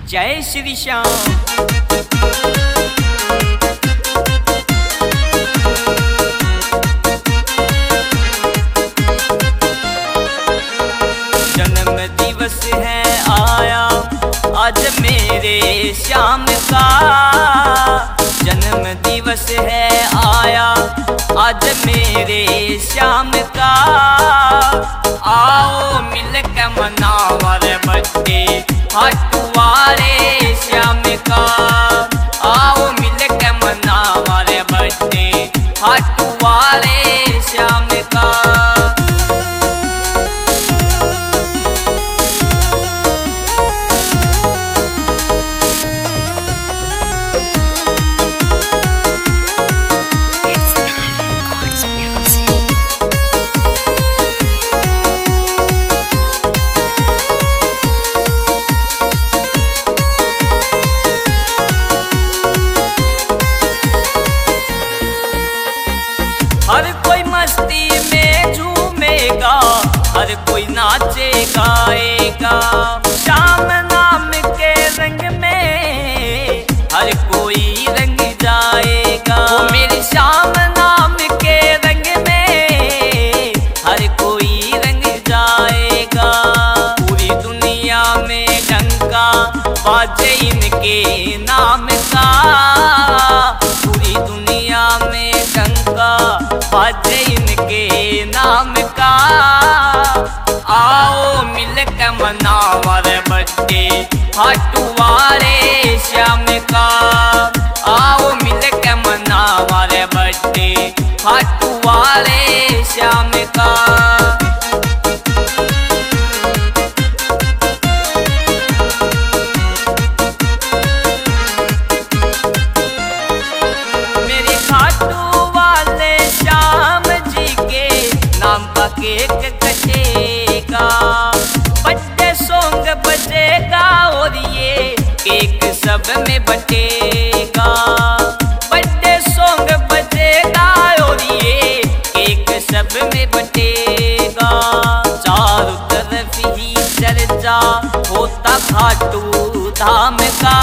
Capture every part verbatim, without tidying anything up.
जय श्री श्याम। जन्म दिवस है आया आज मेरे श्याम का, जन्म दिवस है आया आज मेरे श्याम का। आओ मिल के मनावा रे बर्थडे हटवारे श्याम का। आओ मिल के मनावा रे बर्थडे हटवारे श्याम का। हर कोई मस्ती में झूमेगा, हर कोई नाचे गाएगा। श्याम नाम के रंग में हर कोई रंग जाएगा। वो मेरे श्याम नाम के रंग में हर कोई रंग जाएगा। पूरी दुनिया में डंका बाजे इनके नाम का, पूरी दुनिया में डंका बाजे इनके नाम का। आओ मिल के मनावा रे बर्थडे हटवारे श्याम का। आओ मिल के मनावा रे बर्थडे हटवारे श्याम का। केक कटेगा, बर्थडे सॉन्ग बजेगा और ये केक सब में बटेगा। बर्थडे सॉन्ग बजेगा और ये केक सब में बटेगा। चारों तरफ ही चर्चा होता खाटू धाम का,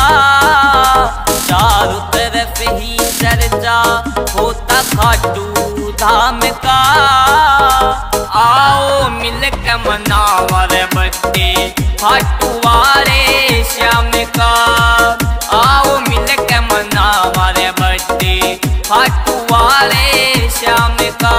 चारों तरफ ही चर्चा होता खाटू धाम का। आओ मिल के मनावा रे बर्थडे हटवारे श्याम का। आओ मिल के मनावा रे बर्थडे हटवारे श्याम का।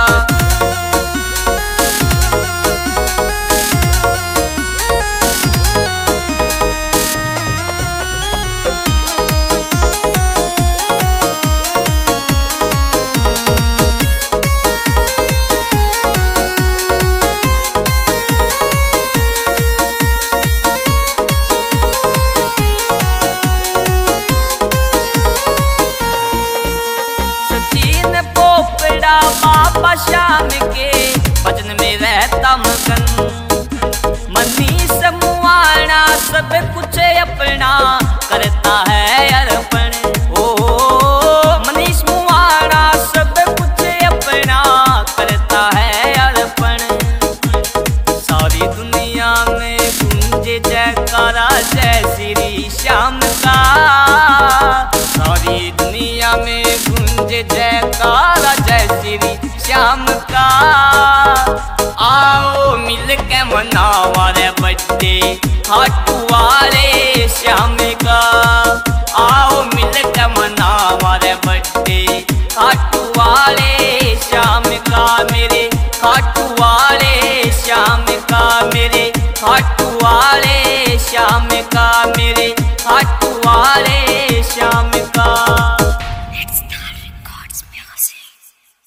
बाबा श्याम के भजन में रहता मगन। मनीष मुआना सब कुछ अपना करता है अर्पण। ओ मनीष मुआना सब कुछ अपना करता है अर्पण। सारी दुनिया में गूंजे जयकारा जय श्री श्याम का। सारी दुनिया में गूंजे जयकारा जय श्री श्याम का। आओ मिल के मनावा रे बर्थडे हटवारे